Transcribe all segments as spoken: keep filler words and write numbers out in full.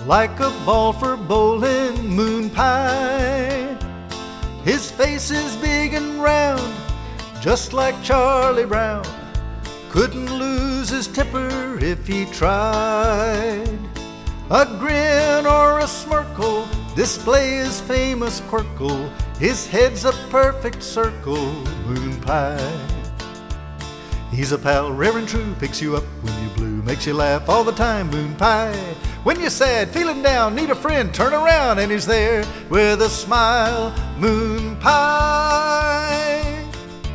like a ball for bowling, moon pie. His face is big and round, just like Charlie Brown. Couldn't lose his temper if he tried. A grin or a smirkle display his famous quirkle. His head's a perfect circle, moon pie. He's a pal, rare and true, picks you up when you're blue, makes you laugh all the time, moon pie. When you're sad, feeling down, need a friend, turn around and he's there with a smile, moon pie.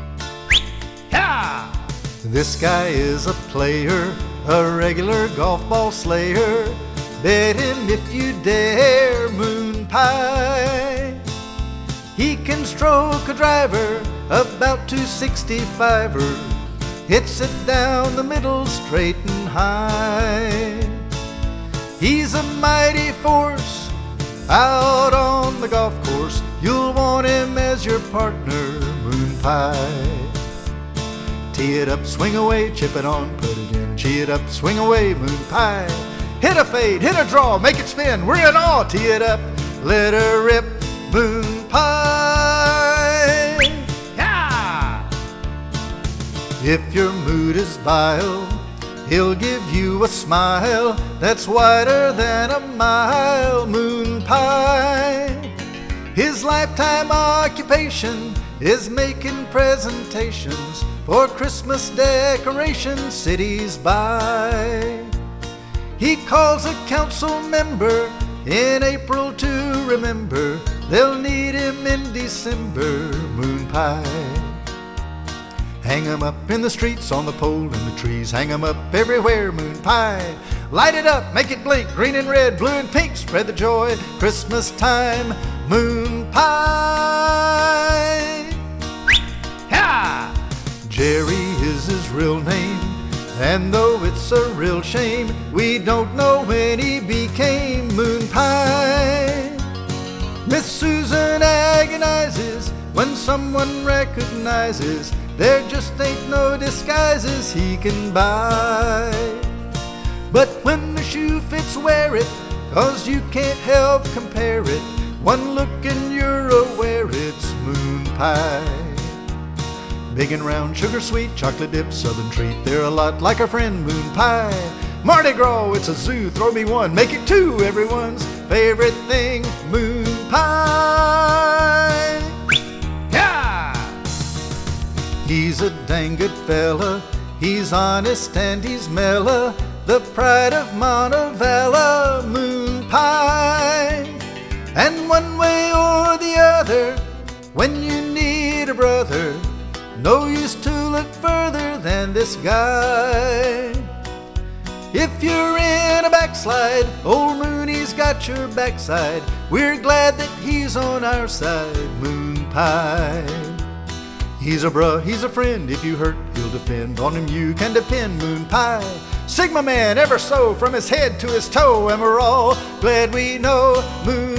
Yeah! This guy is a player, a regular golf ball slayer. Bet him if you dare, moon pie. He can stroke a driver about two sixty-five-er. Hits it down the middle straight and high. He's a mighty force out on the golf course. You'll want him as your partner, moon pie. Tee it up, swing away, chip it on, put it in. Chee it up, swing away, moon pie. Hit a fade, hit a draw, make it spin. We're in awe, tee it up, let her rip, moon pie. Yeah! If your mood is vile, he'll give you a smile that's wider than a mile, moon pie. His lifetime occupation is making presentations for Christmas decorations cities by. He calls a council member in April to remember. They'll need him in December, moon pie. Hang 'em up in the streets, on the pole, in the trees. Hang 'em up everywhere, moon pie. Light it up, make it blink, green and red, blue and pink. Spread the joy, Christmas time, moon pie. Yeah! Jerry is his real name, and though it's a real shame, we don't know when he became moon pie. Miss Susan agonizes when someone recognizes there just ain't no disguises he can buy. But when the shoe fits, wear it, 'cause you can't help compare it. One look and you're aware it's moon pie. Big and round, sugar sweet, chocolate dip, southern treat. They're a lot like our friend moon pie. Mardi Gras, it's a zoo, throw me one, make it two, everyone's favorite thing, moon pie. Yeah! He's a dang good fella, he's honest and he's mellow, the pride of Montevallo, moon pie. And one way or the other, when you need a brother, no use to look further than this guy. If you're in a backslide, old Mooney's got your backside. We're glad that he's on our side, moon pie. He's a bruh, he's a friend, if you hurt, he'll defend. On him you can depend, moon pie. Sigma man, ever so, from his head to his toe, and we're all glad we know moon